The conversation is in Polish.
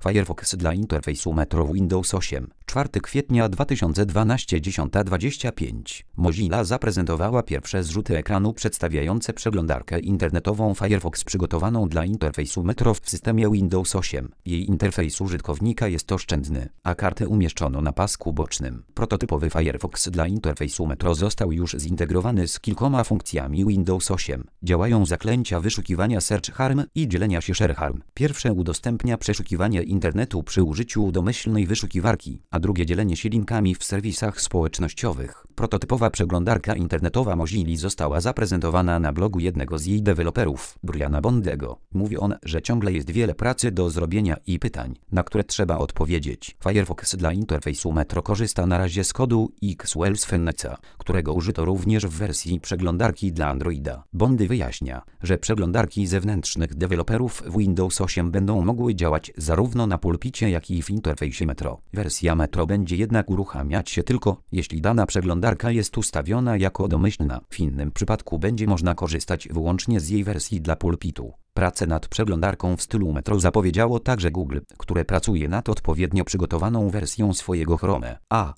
Firefox dla interfejsu Metro Windows 8. 4 kwietnia 2012 10:25. Mozilla zaprezentowała pierwsze zrzuty ekranu przedstawiające przeglądarkę internetową Firefox przygotowaną dla interfejsu Metro w systemie Windows 8. Jej interfejs użytkownika jest oszczędny, a kartę umieszczono na pasku bocznym. Prototypowy Firefox dla interfejsu Metro został już zintegrowany z kilkoma funkcjami Windows 8. Działają zaklęcia wyszukiwania Search Harm i dzielenia się Share Harm. Pierwsze udostępnia przeszukiwanie internetu przy użyciu domyślnej wyszukiwarki, a drugie dzielenie się linkami w serwisach społecznościowych. Prototypowa przeglądarka internetowa Mozilli została zaprezentowana na blogu jednego z jej deweloperów, Briana Bondego. Mówi on, że ciągle jest wiele pracy do zrobienia i pytań, na które trzeba odpowiedzieć. Firefox dla interfejsu Metro korzysta na razie z kodu XWellsFenneca, którego użyto również w wersji przeglądarki dla Androida. Bondy wyjaśnia, że przeglądarki zewnętrznych deweloperów w Windows 8 będą mogły działać zarówno na pulpicie, jak i w interfejsie Metro. Wersja Metro będzie jednak uruchamiać się tylko, jeśli dana przeglądarka jest ustawiona jako domyślna. W innym przypadku będzie można korzystać wyłącznie z jej wersji dla pulpitu. Pracę nad przeglądarką w stylu Metro zapowiedziało także Google, które pracuje nad odpowiednio przygotowaną wersją swojego Chrome.